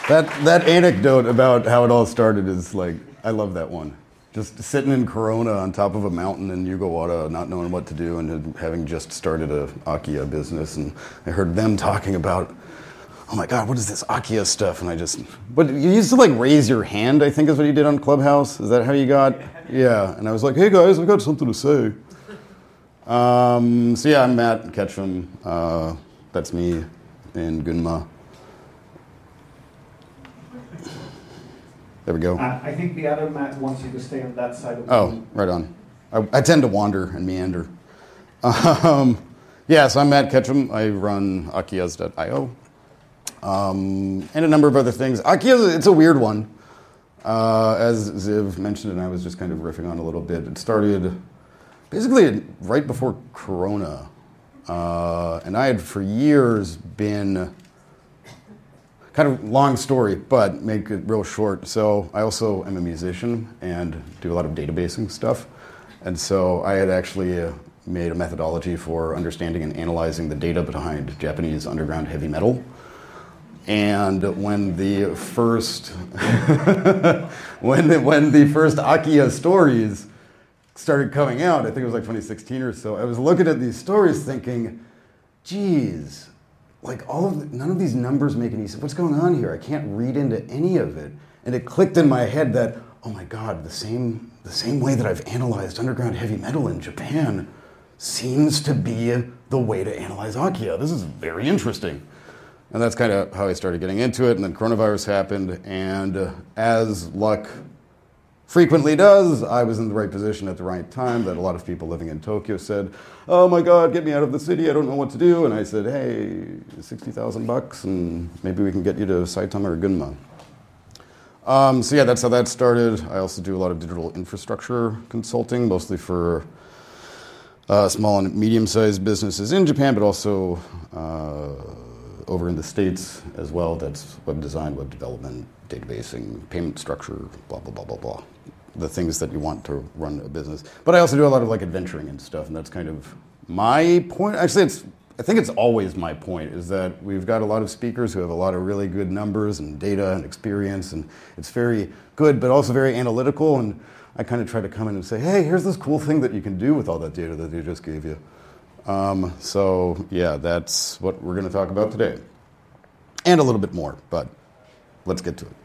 That anecdote about how it all started is like, I love that one. Just sitting in Corona on top of a mountain in Yugawata, not knowing what to do, and having just started a Akia business, and I heard them talking about, oh my God, what is this Akia stuff? And but you used to like raise your hand, I think is what you did on Clubhouse. Is that how you got? Yeah, and I was like, hey guys, I got something to say. So yeah, I'm Matt Ketchum. That's me in Gunma. There we go. I think the other Matt wants you to stay on that side of the room. Right on. I tend to wander and meander. Yeah, so I'm Matt Ketchum. I run Akias.io. And a number of other things. Akia, it's a weird one. As Ziv mentioned, and I was just kind of riffing on a little bit, it started basically right before Corona. And I had for years been, kind of long story, but make it real short. So I also am a musician and do a lot of databasing stuff. And so I had actually made a methodology for understanding and analyzing the data behind Japanese underground heavy metal. And when the first when the first Akia stories started coming out, I think it was like 2016 or so, I was looking at these stories thinking, geez, like none of these numbers make any sense. What's going on here? I can't read into any of it. And it clicked in my head that, oh my God, the same way that I've analyzed underground heavy metal in Japan seems to be the way to analyze Akia. This is very interesting. And that's kind of how I started getting into it. And then coronavirus happened. And as luck frequently does, I was in the right position at the right time that a lot of people living in Tokyo said, oh my God, get me out of the city, I don't know what to do. And I said, hey, $60,000 and maybe we can get you to Saitama or Gunma. So yeah, that's how that started. I also do a lot of digital infrastructure consulting, mostly for small and medium-sized businesses in Japan, but also over in the States as well. That's web design, web development, databasing, payment structure, blah, blah, blah, blah, blah. The things that you want to run a business. But I also do a lot of like adventuring and stuff, and that's kind of my point. Actually, I think it's always my point, is that we've got a lot of speakers who have a lot of really good numbers and data and experience, and it's very good, but also very analytical, and I kind of try to come in and say, hey, here's this cool thing that you can do with all that data that they just gave you. So yeah, that's what we're going to talk about today. And a little bit more, but let's get to it.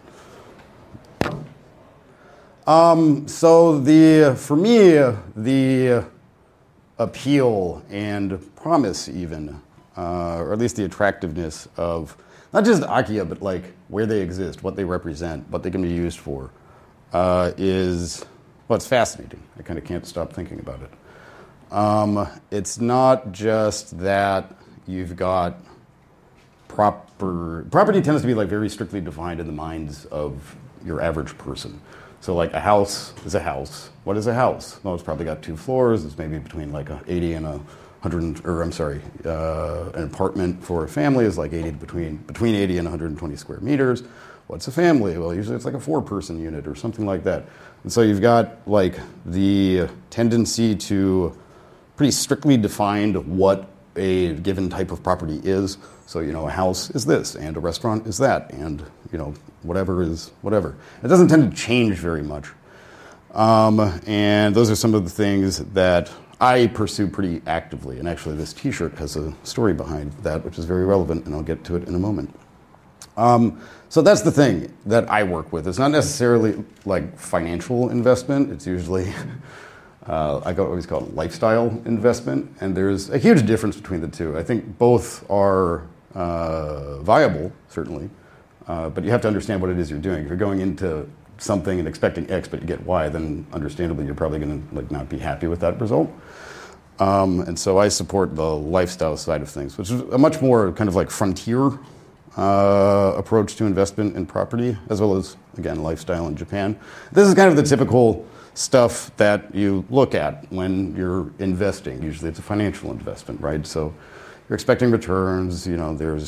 So for me, the appeal and promise even, or at least the attractiveness of not just Akia, but like where they exist, what they represent, what they can be used for, it's fascinating. I kind of can't stop thinking about it. It's not just that you've got property tends to be like very strictly defined in the minds of your average person. So like a house is a house. What is a house? Well, it's probably got 2 floors. It's maybe between like 80 and 100, an apartment for a family is like between 80 and 120 square meters. What's a family? Well, usually it's like a 4-person unit or something like that. And so you've got like the tendency to pretty strictly define what a given type of property is. So, a house is this, and a restaurant is that, and, whatever is whatever. It doesn't tend to change very much. And those are some of the things that I pursue pretty actively. And actually, this T-shirt has a story behind that, which is very relevant, and I'll get to it in a moment. So that's the thing that I work with. It's not necessarily like financial investment. It's usually, I always call it lifestyle investment. And there's a huge difference between the two. I think both are viable, certainly. But you have to understand what it is you're doing. If you're going into something and expecting X, but you get Y, then understandably you're probably going to not be happy with that result. And so I support the lifestyle side of things, which is a much more kind of like frontier approach to investment in property, as well as, again, lifestyle in Japan. This is kind of the typical stuff that you look at when you're investing. Usually it's a financial investment, right? So you're expecting returns, there's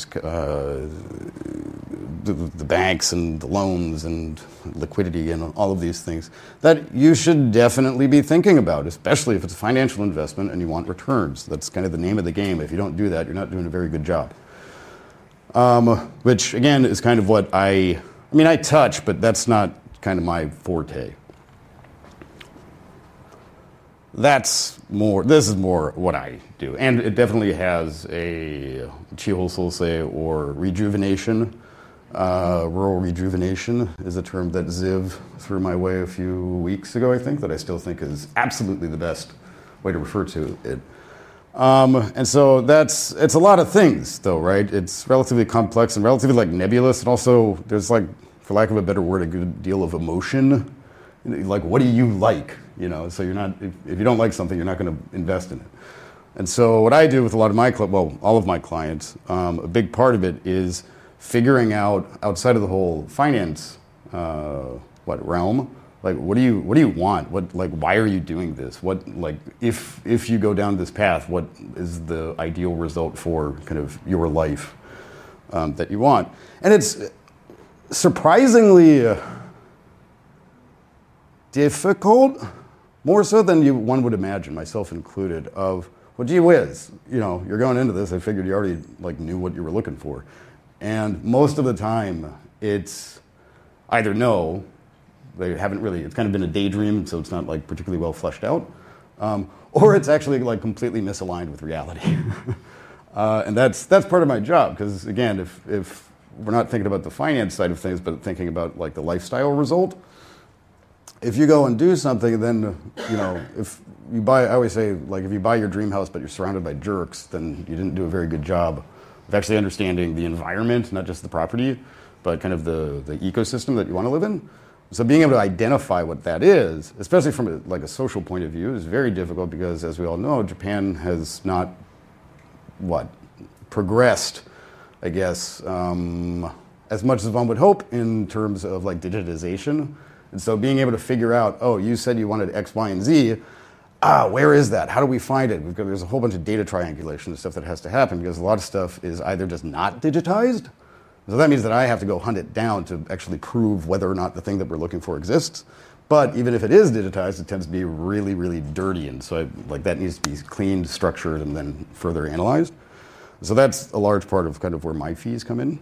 the banks and the loans and liquidity and all of these things that you should definitely be thinking about, especially if it's a financial investment and you want returns. That's kind of the name of the game. If you don't do that, you're not doing a very good job. which again is kind of what I touch, but that's not kind of my forte. This is more what I do. And it definitely has a Chiholsolse or rejuvenation. Rural rejuvenation is a term that Ziv threw my way a few weeks ago, I think, that I still think is absolutely the best way to refer to it. And so it's a lot of things, though, right? It's relatively complex and relatively nebulous. And also there's for lack of a better word, a good deal of emotion. What do you like? So you're not, if you don't like something, you're not going to invest in it. And so what I do with a lot of my, all of my clients, a big part of it is figuring out outside of the whole finance, realm, what do you want? Why are you doing this? If you go down this path, what is the ideal result for kind of your life that you want? And it's surprisingly difficult, more so than one would imagine, myself included, of, well, gee whiz, you're going into this, I figured you already knew what you were looking for. And most of the time, it's either no, they haven't really, it's kind of been a daydream, so it's not particularly well fleshed out, or it's actually completely misaligned with reality. And that's part of my job, because again, if we're not thinking about the finance side of things, but thinking about the lifestyle result, if you go and do something, then, if you buy, I always say, if you buy your dream house, but you're surrounded by jerks, then you didn't do a very good job of actually understanding the environment, not just the property, but kind of the ecosystem that you want to live in. So being able to identify what that is, especially from a social point of view, is very difficult because, as we all know, Japan has not, progressed, I guess, as much as one would hope in terms of digitization. And so being able to figure out, oh, you said you wanted X, Y, and Z. Where is that? How do we find it? There's a whole bunch of data triangulation and stuff that has to happen because a lot of stuff is either just not digitized. So that means that I have to go hunt it down to actually prove whether or not the thing that we're looking for exists. But even if it is digitized, it tends to be really, really dirty. And so that needs to be cleaned, structured, and then further analyzed. So that's a large part of kind of where my fees come in.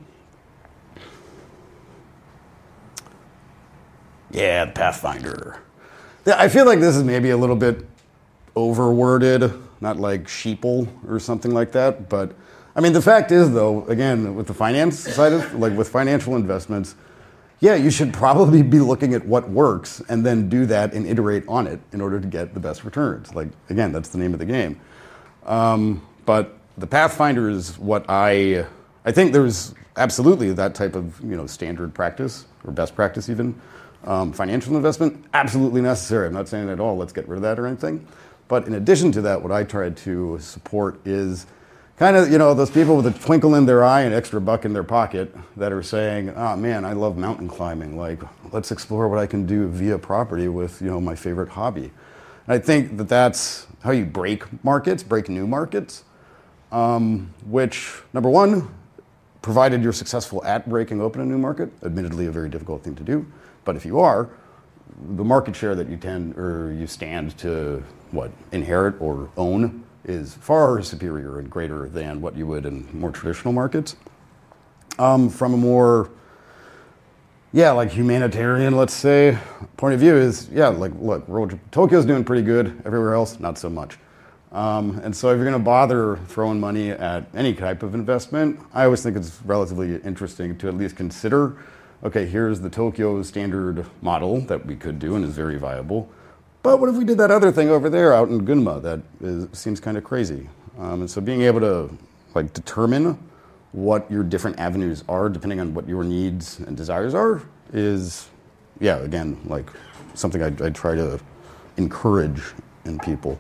Yeah, the Pathfinder. I feel like this is maybe a little bit overworded, not sheeple or something like that. But the fact is, though, again, with the finance side of, with financial investments, yeah, you should probably be looking at what works and then do that and iterate on it in order to get the best returns. Again, that's the name of the game. But the Pathfinder is what I think there's absolutely that type of, standard practice or best practice even. Financial investment, absolutely necessary. I'm not saying at all, let's get rid of that or anything. But in addition to that, what I try to support is kind of, those people with a twinkle in their eye and extra buck in their pocket that are saying, oh man, I love mountain climbing. Let's explore what I can do via property with, my favorite hobby. And I think that that's how you break new markets, which, number one, provided you're successful at breaking open a new market, admittedly a very difficult thing to do. But if you are, the market share that you stand to inherit or own is far superior and greater than what you would in more traditional markets. From a more, humanitarian, let's say, point of view is, look, Tokyo's doing pretty good. Everywhere else, not so much. And so if you're going to bother throwing money at any type of investment, I always think it's relatively interesting to at least consider, okay, here's the Tokyo standard model that we could do and is very viable. But what if we did that other thing over there out in Gunma that seems kind of crazy? And so being able to determine what your different avenues are, depending on what your needs and desires are, is, again, something I try to encourage in people.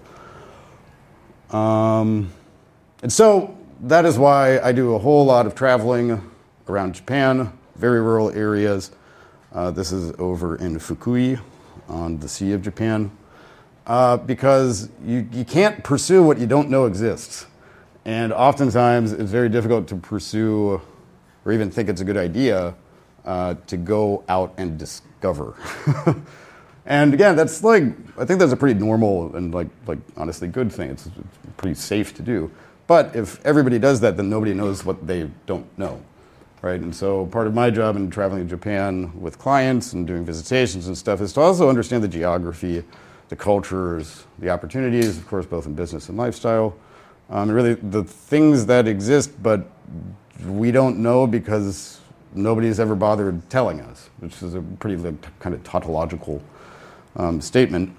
And so that is why I do a whole lot of traveling around Japan, very rural areas. This is over in Fukui on the Sea of Japan, because you can't pursue what you don't know exists. And oftentimes it's very difficult to pursue or even think it's a good idea to go out and discover. And again, that's I think that's a pretty normal and honestly good thing. It's pretty safe to do. But if everybody does that, then nobody knows what they don't know. right? And so part of my job in traveling to Japan with clients and doing visitations and stuff is to also understand the geography, the cultures, the opportunities, of course, both in business and lifestyle, and really the things that exist, but we don't know because nobody's ever bothered telling us, which is a pretty kind of tautological statement.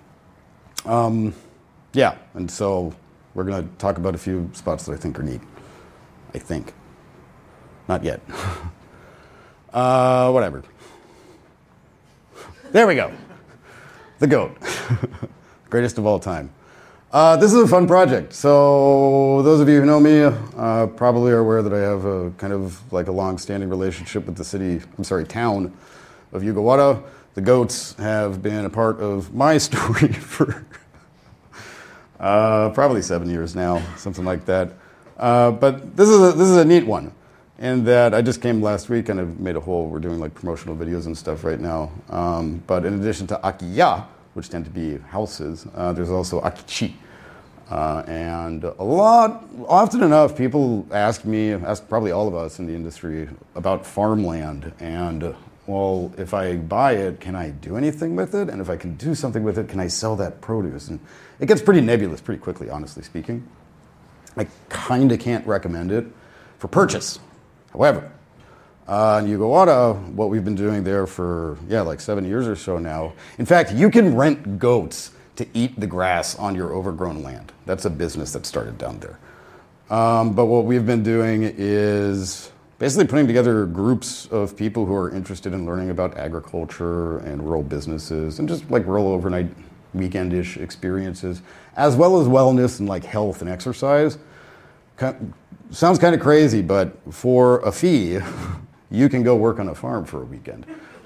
Yeah, and so we're going to talk about a few spots that I think are neat. I think. Not yet. Whatever. There we go. The goat. Greatest of all time. This is a fun project. So those of you who know me probably are aware that I have a kind of like a long-standing relationship with the town of Yugawara. The goats have been a part of my story for probably 7 years now, something like that. But this is a neat one, in that I just came last week and I've made we're doing like promotional videos and stuff right now. But in addition to Akiya, which tend to be houses, there's also Akichi. And often enough, people ask probably all of us in the industry about farmland. And, well, if I buy it, can I do anything with it? And if I can do something with it, can I sell that produce? And it gets pretty nebulous pretty quickly, honestly speaking. I kind of can't recommend it for purchase. However, in Yugawara, what we've been doing there for, like 7 years or so now, in fact, you can rent goats to eat the grass on your overgrown land. That's a business that started down there. But what we've been doing is basically putting together groups of people who are interested in learning about agriculture and rural businesses and just like rural overnight weekendish experiences, as well as wellness and like health and exercise. Sounds kind of crazy, but for a fee, you can go work on a farm for a weekend.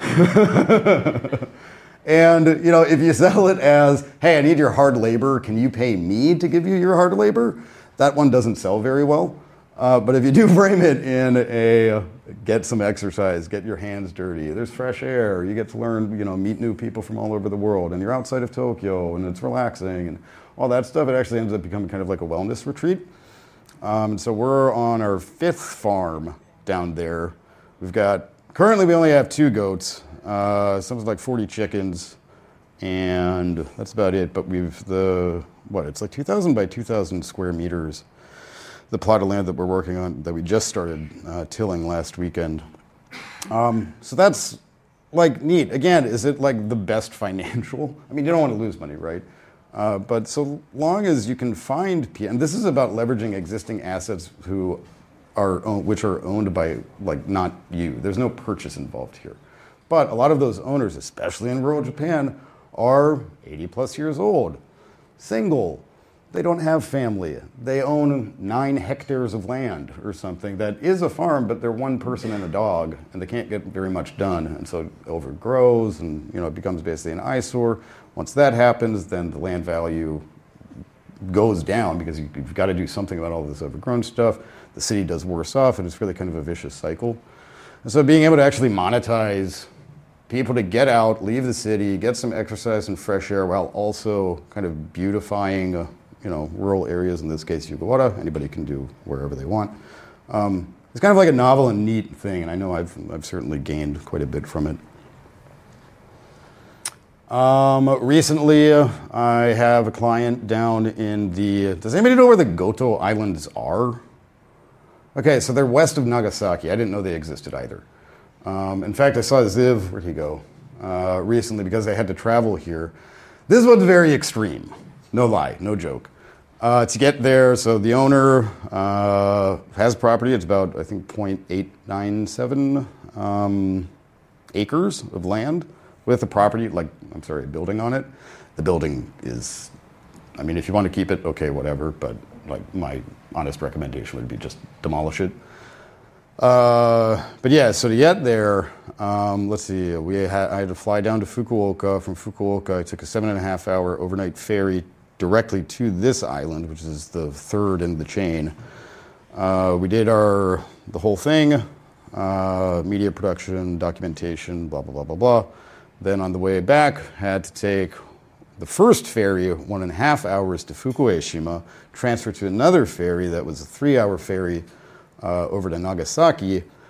And, if you sell it as, hey, I need your hard labor, can you pay me to give you your hard labor? That one doesn't sell very well. But if you do frame it in get some exercise, get your hands dirty, there's fresh air, you get to learn, meet new people from all over the world, and you're outside of Tokyo, and it's relaxing, and all that stuff, it actually ends up becoming kind of like a wellness retreat. So we're on our 5th farm down there. Currently we only have 2 goats, something like 40 chickens, and that's about it. But it's like 2,000 by 2,000 square meters, the plot of land that we're working on, that we just started tilling last weekend. So that's like neat. Again, is it like the best financial? I mean, you don't want to lose money, right? But so long as you can find, and this is about leveraging existing assets which are owned by, like, not you. There's no purchase involved here. But a lot of those owners, especially in rural Japan, are 80 plus years old, single. They don't have family. They own 9 hectares of land or something that is a farm, but they're one person and a dog, and they can't get very much done. And so it overgrows, and it becomes basically an eyesore. Once that happens, then the land value goes down because you've got to do something about all this overgrown stuff. The city does worse off, and it's really kind of a vicious cycle. And so being able to actually monetize people to get out, leave the city, get some exercise and fresh air while also kind of beautifying, rural areas, in this case, Yugawara. Anybody can do wherever they want. It's kind of like a novel and neat thing, and I know I've certainly gained quite a bit from it. Recently, I have a client down in does anybody know where the Goto Islands are? Okay, so they're west of Nagasaki. I didn't know they existed either. In fact, I saw Ziv, where'd he go, recently because I had to travel here. This one's very extreme. No lie, no joke. To get there, so the owner has property. It's about, I think, 0.897 acres of land with a property, a building on it. The building is, if you want to keep it, okay, whatever, but my honest recommendation would be just demolish it. But yeah, so to get there, let's see, I had to fly down to Fukuoka. From Fukuoka, I took a 7.5-hour overnight ferry directly to this island, which is the 3rd in the chain. We did the whole thing, media production, documentation, blah, blah, blah, blah, blah. Then on the way back, had to take the first ferry, 1.5 hours to Fukueshima, transfer to another ferry that was a 3-hour ferry over to Nagasaki,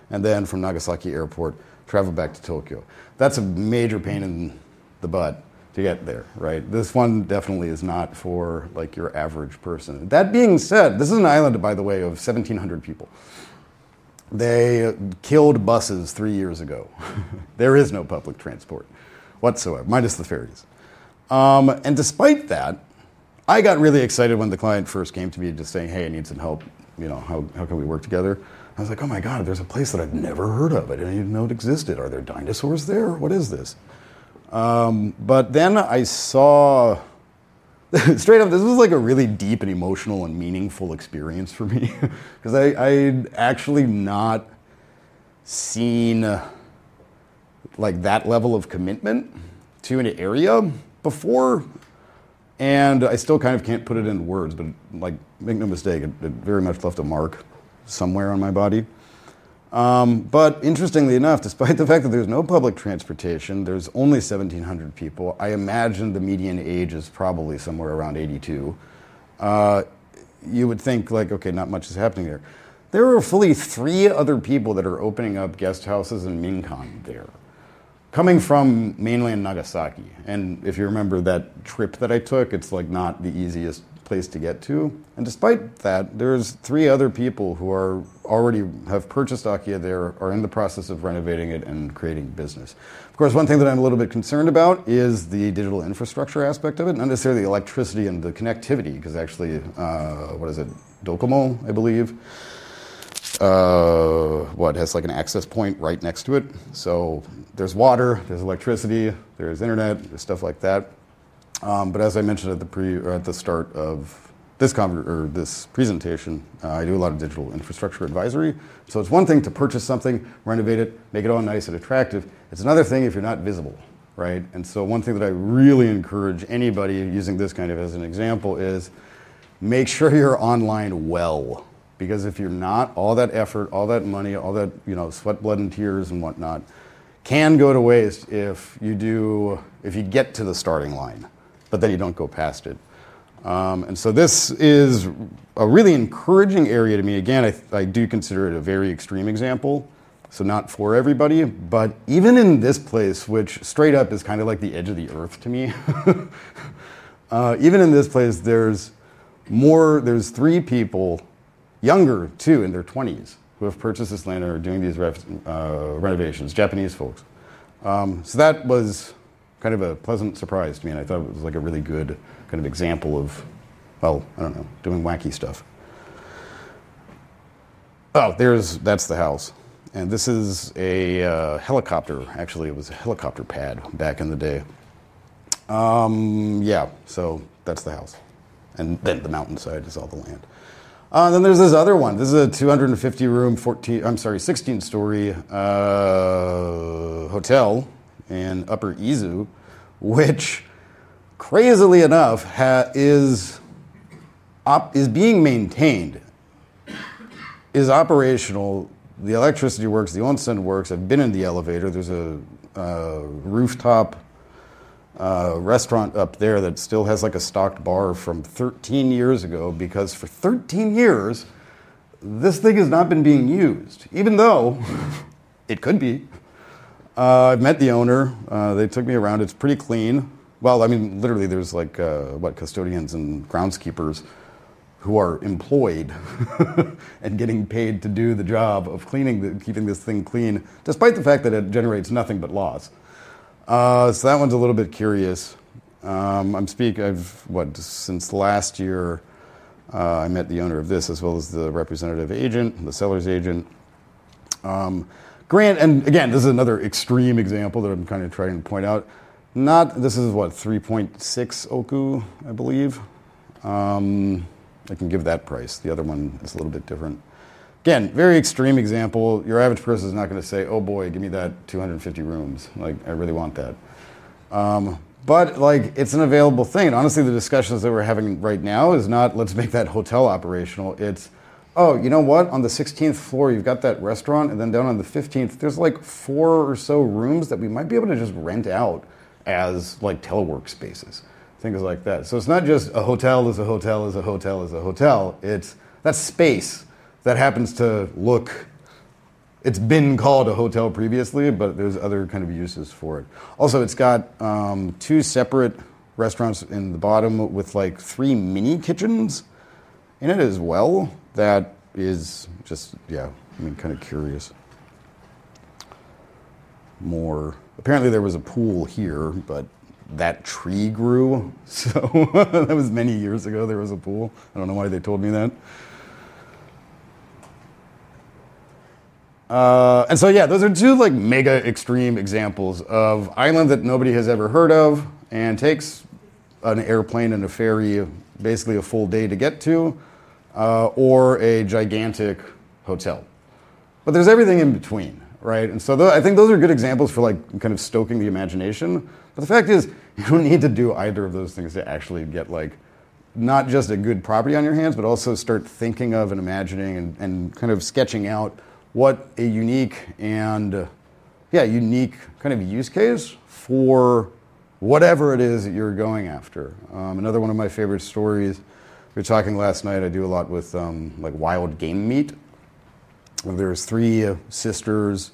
and then from Nagasaki Airport, travel back to Tokyo. That's a major pain in the butt to get there, right? This one definitely is not for like your average person. That being said, this is an island, by the way, of 1,700 people. They killed buses 3 years ago. There is no public transport whatsoever, minus the ferries. And despite that, I got really excited when the client first came to me just saying, hey, I need some help. You know, how can we work together? I was like, oh my God, there's a place that I've never heard of. I didn't even know it existed. Are there dinosaurs there? What is this? But then I saw, straight up, this was like a really deep and emotional and meaningful experience for me. Because I'd actually not seen like that level of commitment to an area before. And I still kind of can't put it into words, but like, make no mistake, it very much left a mark somewhere on my body. But interestingly enough, despite the fact that there's no public transportation, there's only 1,700 people. I imagine the median age is probably somewhere around 82. You would think like, okay, not much is happening there. There are fully 3 other people that are opening up guest houses in Minkan there, coming from mainland Nagasaki. And if you remember that trip that I took, it's like not the easiest place to get to. And despite that, there's 3 other people who are already have purchased Akiya there, are in the process of renovating it and creating business. Of course, one thing that I'm a little bit concerned about is the digital infrastructure aspect of it, not necessarily the electricity and the connectivity, because actually, what is it, Docomo, I believe, has like an access point right next to it. So there's water, there's electricity, there's internet, there's stuff like that. But as I mentioned at the start of this presentation, I do a lot of digital infrastructure advisory. So it's one thing to purchase something, renovate it, make it all nice and attractive. It's another thing if you're not visible, right? And so one thing that I really encourage anybody using this kind of as an example is make sure you're online well. Because if you're not, all that effort, all that money, all that, sweat, blood, and tears and whatnot can go to waste if you get to the starting line, but then you don't go past it. And so this is a really encouraging area to me. Again, I do consider it a very extreme example, so not for everybody, but even in this place, which straight up is kind of like the edge of the earth to me, even in this place, there's 3 people, younger too, in their 20s, who have purchased this land and are doing these renovations, Japanese folks. So that was kind of a pleasant surprise to me, and I thought it was like a really good kind of example of, doing wacky stuff. Oh, that's the house. And this is a helicopter. Actually, it was a helicopter pad back in the day. So that's the house. And then the mountainside is all the land. Then there's this other one. This is a 250-room, 16-story hotel in Upper Izu, which, crazily enough, is being maintained, is operational. The electricity works, the onsen works. I've been in the elevator. There's a rooftop restaurant up there that still has like a stocked bar from 13 years ago, because for 13 years, this thing has not been being used, even though it could be. I've met the owner. They took me around. It's pretty clean. Well, I mean, literally there's like, custodians and groundskeepers who are employed and getting paid to do the job of keeping this thing clean, despite the fact that it generates nothing but loss. So that one's a little bit curious. Since last year, I met the owner of this as well as the representative agent, the seller's agent. And again, this is another extreme example that I'm kind of trying to point out. This is 3.6 oku, I believe. I can give that price. The other one is a little bit different. Again, very extreme example. Your average person is not going to say, oh boy, give me that 250 rooms. Like, I really want that. But like, it's an available thing. And honestly, the discussions that we're having right now is not, let's make that hotel operational. It's, oh, you know what? On the 16th floor, you've got that restaurant. And then down on the 15th, there's like 4 or so rooms that we might be able to just rent out as like telework spaces. Things like that. So it's not just a hotel is a hotel is a hotel is a hotel. It's that space that happens to look it's been called a hotel previously, but there's other kind of uses for it. Also, it's got 2 separate restaurants in the bottom with like 3 mini kitchens in it as well. That is just, kind of curious. More. Apparently there was a pool here, but that tree grew. So that was many years ago there was a pool. I don't know why they told me that. And so, those are 2 like mega extreme examples of island that nobody has ever heard of and takes an airplane and a ferry basically a full day to get to, or a gigantic hotel. But there's everything in between, right? And so I think those are good examples for like kind of stoking the imagination. But the fact is, you don't need to do either of those things to actually get like not just a good property on your hands, but also start thinking of and imagining and kind of sketching out what a unique kind of use case for whatever it is that you're going after. Another one of my favorite stories, we were talking last night, I do a lot with like wild game meat. There's 3 sisters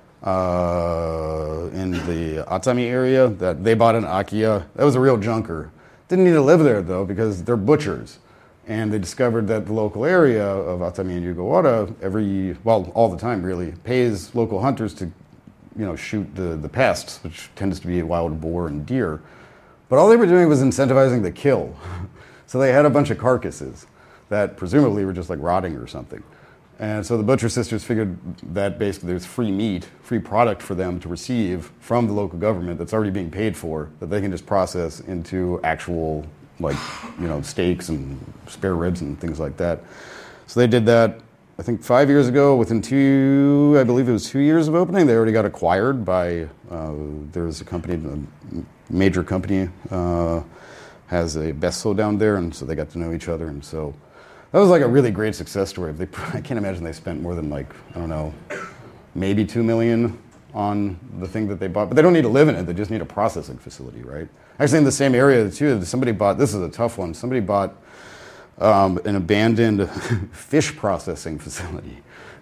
in the Atami area that they bought an Akiya. That was a real junker. Didn't need to live there though because they're butchers. And they discovered that the local area of Atami and Yugawara all the time really, pays local hunters to shoot the pests, which tends to be wild boar and deer. But all they were doing was incentivizing the kill. So they had a bunch of carcasses that presumably were just like rotting or something. And so the butcher sisters figured that basically there's free meat, free product for them to receive from the local government that's already being paid for, that they can just process into actual steaks and spare ribs and things like that. So they did that, I think 5 years ago. Within 2 years of opening, they already got acquired by, there's a company, a major company, has a Besso down there, and so they got to know each other. And so that was like a really great success story. I can't imagine they spent more than maybe $2 million on the thing that they bought. But they don't need to live in it, they just need a processing facility, right? Actually, in the same area too, somebody bought, this is a tough one, somebody bought an abandoned fish processing facility.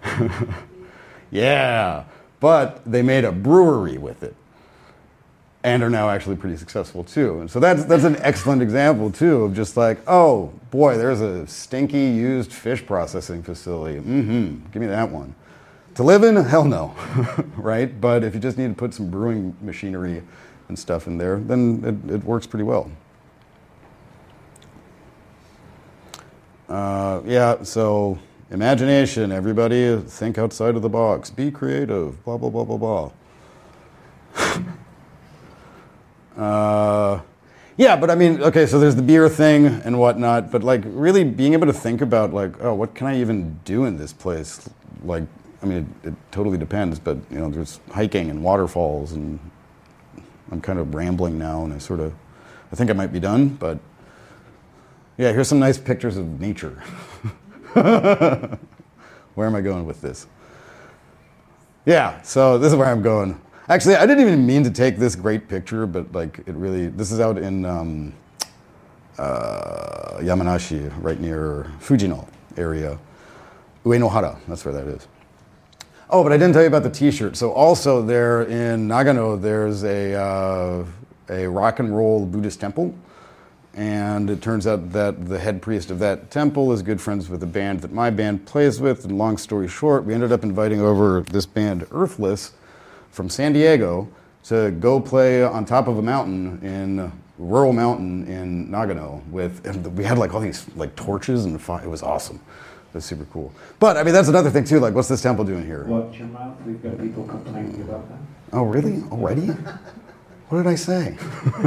Yeah, but they made a brewery with it and are now actually pretty successful too. And so that's an excellent example too of just like, oh boy, there's a stinky used fish processing facility. Give me that one. To live in? Hell no, right? But if you just need to put some brewing machinery and stuff in there, then it works pretty well. So imagination, everybody, think outside of the box, be creative, blah, blah, blah, blah, blah. But I mean, okay, so there's the beer thing and whatnot, but like really being able to think about like, oh, what can I even do in this place? Like, I mean, it totally depends, but there's hiking and waterfalls, and I'm kind of rambling now, and I think I might be done, but yeah, here's some nice pictures of nature. Where am I going with this? Yeah, so this is where I'm going. Actually, I didn't even mean to take this great picture, but like this is out in Yamanashi, right near Fujino area. Uenohara, that's where that is. Oh, but I didn't tell you about the t-shirt. So also there in Nagano, there's a rock and roll Buddhist temple. And it turns out that the head priest of that temple is good friends with the band that my band plays with. And long story short, we ended up inviting over this band Earthless from San Diego to go play on top of a mountain rural mountain in Nagano and we had like all these like torches and fire. It was awesome. It was super cool. But I mean, that's another thing too. Like, what's this temple doing here? Watch your mouth. We've got people complaining about that. Oh, really? Already? What did I say?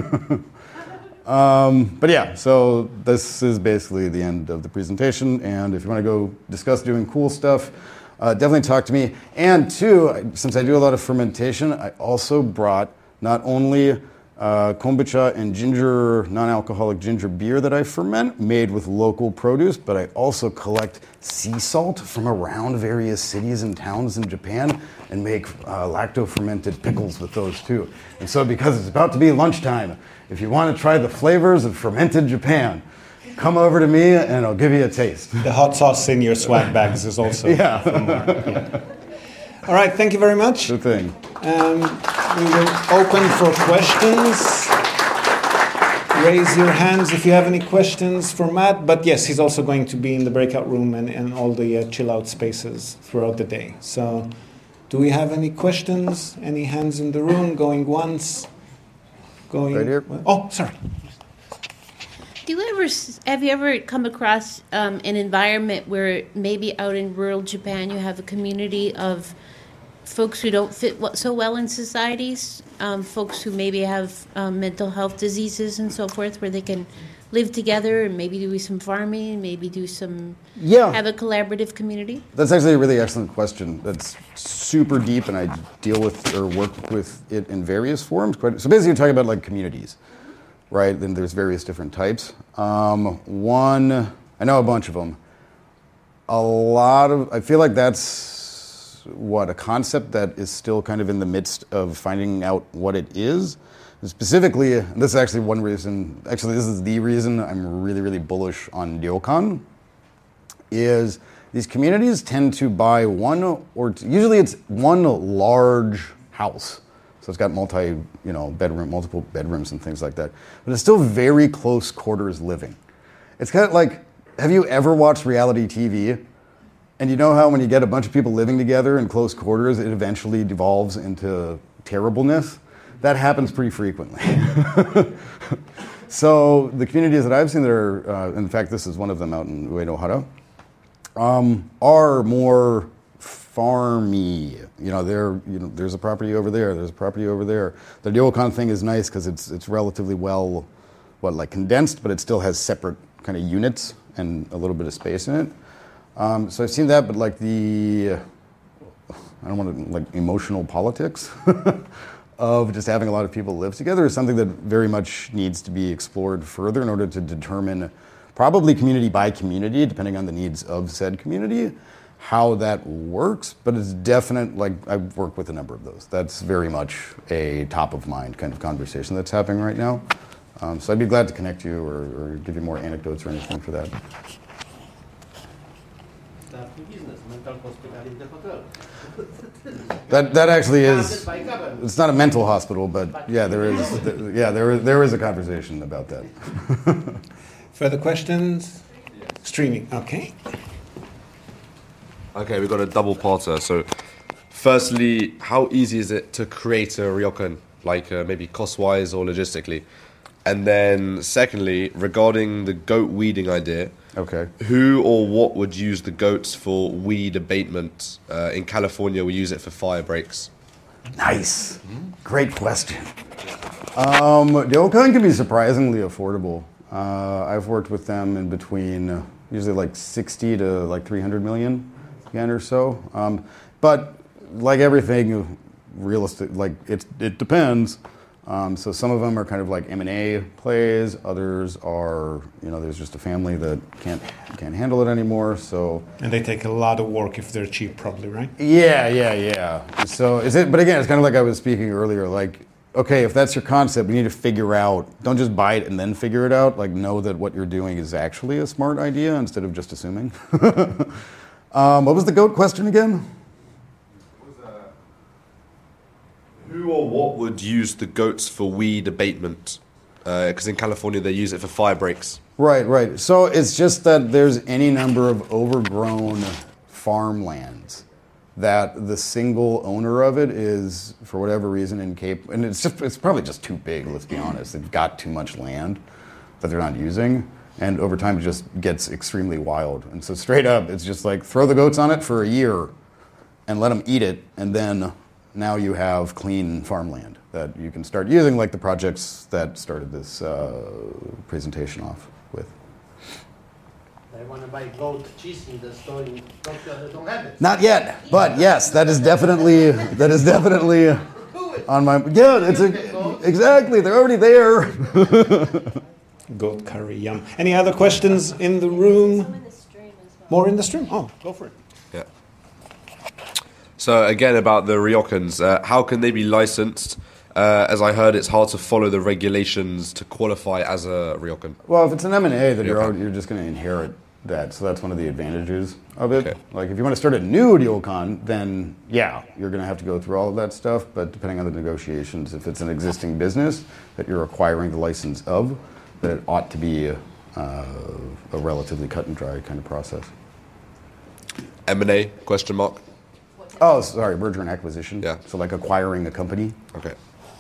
But yeah, so this is basically the end of the presentation. And if you want to go discuss doing cool stuff, definitely talk to me. And two, since I do a lot of fermentation, I also brought not only kombucha and ginger, non-alcoholic ginger beer that I ferment, made with local produce, but I also collect sea salt from around various cities and towns in Japan and make lacto-fermented pickles with those too. And so because it's about to be lunchtime, if you want to try the flavors of fermented Japan, come over to me and I'll give you a taste. The hot sauce in your swag bags is also yeah. from Mark. Yeah. All right, thank you very much. Good thing. We will open for questions. Raise your hands if you have any questions for Matt. But yes, he's also going to be in the breakout room and all the chill-out spaces throughout the day. So do we have any questions? Any hands in the room? Going once? Going... Right here. Oh, sorry. Have you ever come across an environment where maybe out in rural Japan you have a community of folks who don't fit so well in societies, folks who maybe have mental health diseases and so forth, where they can live together and maybe do some farming, maybe do some, have a collaborative community? That's actually a really excellent question. That's super deep, and I deal with or work with it in various forms. So basically you're talking about like communities, right? Then there's various different types. One, I know a bunch of them. I feel like that's a concept that is still kind of in the midst of finding out what it is. Specifically, this is actually one reason, this is the reason I'm really, really bullish on ryokan, is these communities tend to buy usually it's one large house. So it's got multiple bedrooms and things like that. But it's still very close quarters living. It's kind of like, have you ever watched reality TV? And you know how when you get a bunch of people living together in close quarters, it eventually devolves into terribleness? That happens pretty frequently. So the communities that I've seen that are, in fact, this is one of them out in Uenohara, are more farmy. There's a property over there, there's a property over there. The ryokan thing is nice because it's relatively condensed, but it still has separate kind of units and a little bit of space in it. So I've seen that, but emotional politics of just having a lot of people live together is something that very much needs to be explored further in order to determine, probably community by community, depending on the needs of said community, how that works. But it's definite, I've worked with a number of those. That's very much a top of mind kind of conversation that's happening right now. So I'd be glad to connect you or give you more anecdotes or anything for that. That actually is. It's not a mental hospital, but yeah, there is a conversation about that. Further questions? Streaming. Okay. Okay, we've got a double parter. So, firstly, how easy is it to create a ryokan, maybe cost-wise or logistically? And then, secondly, regarding the goat weeding idea. Okay. Who or what would use the goats for weed abatement? In California, we use it for fire breaks. Nice. Great question. Ryokan can be surprisingly affordable. I've worked with them in between usually 60 to 300 million yen or so. But like everything, realistic, it depends. So some of them are kind of like M&A plays. Others are, there's just a family that can't handle it anymore. So and they take a lot of work if they're cheap, probably, right? Yeah. So but again, it's kind of like I was speaking earlier. Okay, if that's your concept, you need to figure out. Don't just buy it and then figure it out. Know that what you're doing is actually a smart idea instead of just assuming. What was the goat question again? Who or what would use the goats for weed abatement? Because in California, they use it for fire breaks. Right. So it's just that there's any number of overgrown farmlands that the single owner of it is, for whatever reason, incapable. And it's probably just too big, let's be honest. They've got too much land that they're not using. And over time, it just gets extremely wild. And so straight up, it's just throw the goats on it for a year and let them eat it, and then now you have clean farmland that you can start using, like the projects that started this presentation off with. I want to buy goat cheese in the store in Tokyo. They don't have it. Not yet, but yes, that is definitely on my. Yeah, exactly. They're already there. Goat curry, yum. Any other questions in the room? Some in the stream as well. More in the stream? Oh, go for it. Yeah. So again, about the ryokans, how can they be licensed? As I heard, it's hard to follow the regulations to qualify as a ryokan. Well, if it's an M&A, then you're just going to inherit that. So that's one of the advantages of it. Okay. Like if you want to start a new ryokan, then yeah, you're going to have to go through all of that stuff. But depending on the negotiations, if it's an existing business that you're acquiring the license of, then it ought to be a relatively cut and dry kind of process. M&A, question mark? Oh, sorry, merger and acquisition. Yeah. So like acquiring a company. Okay.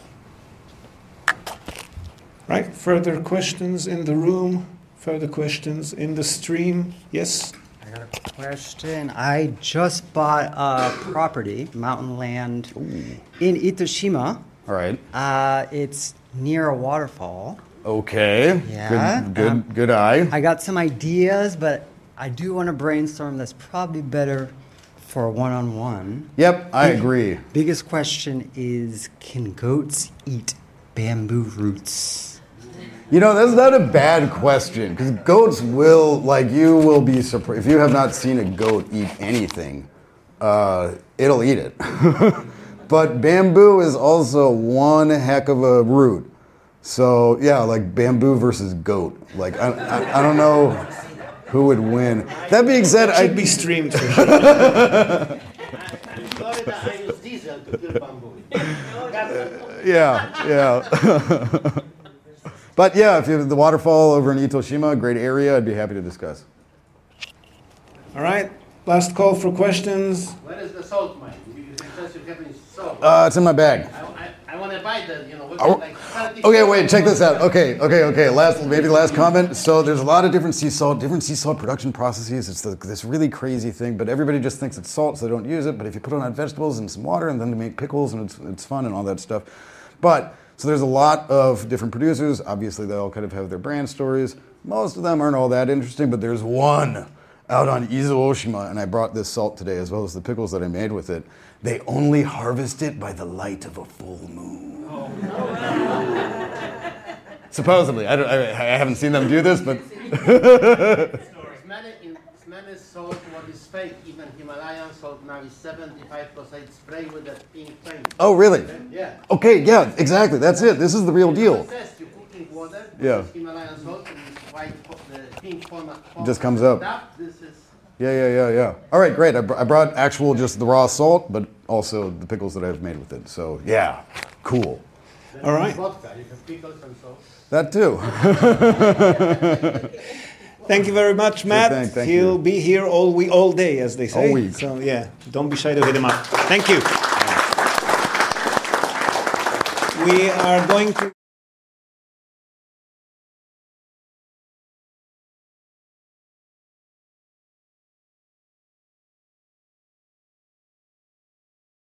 Right. Further questions in the room? Further questions in the stream? Yes? I got a question. I just bought a property, mountain land, in Itoshima. All right. It's near a waterfall. Okay. Yeah. Good eye. I got some ideas, but I do want to brainstorm that's probably better for a one-on-one. Yep, I agree. Biggest question is, can goats eat bamboo roots? You know, that's not a bad question, because goats will, like, you will be surprised. If you have not seen a goat eat anything, it'll eat it. But bamboo is also one heck of a root. So, yeah, like bamboo versus goat. Like, I don't know who would win. That being said, Should be streamed for sure. In Florida, I use diesel to kill bamboo. yeah. But yeah, if you have the waterfall over in Itoshima, great area, I'd be happy to discuss. All right. Last call for questions. Where is the salt mine? Because you have any salt. It's in my bag. I want to buy the, what's Oh, it, like 30 Okay, wait, check this out. Okay. Last comment. So there's a lot of different sea salt production processes. It's this really crazy thing, but everybody just thinks it's salt, so they don't use it. But if you put it on vegetables and some water, and then they make pickles, and it's fun and all that stuff. But so there's a lot of different producers. Obviously, they all kind of have their brand stories. Most of them aren't all that interesting, but there's one out on Izuoshima, and I brought this salt today, as well as the pickles that I made with it. They only harvest it by the light of a full moon. Supposedly, I haven't seen them do this, but Many salt what is fake, even Himalayan salt now is 75% spray with that pink paint. oh really? Yeah. Okay, yeah, exactly. That's it. This is the real deal. It says you put in water, Yeah. Himalayan salt, and this white, the pink format. Just comes up. This is Yeah. All right, great. I brought actual just the raw salt, but also the pickles that I've made with it. So yeah, cool. All right. vodka. You have pickles and salt. That too. Thank you very much, Matt. Thank He'll you. be here all day, as they say. All week. So yeah, don't be shy to hit him up. Thank you. We are going to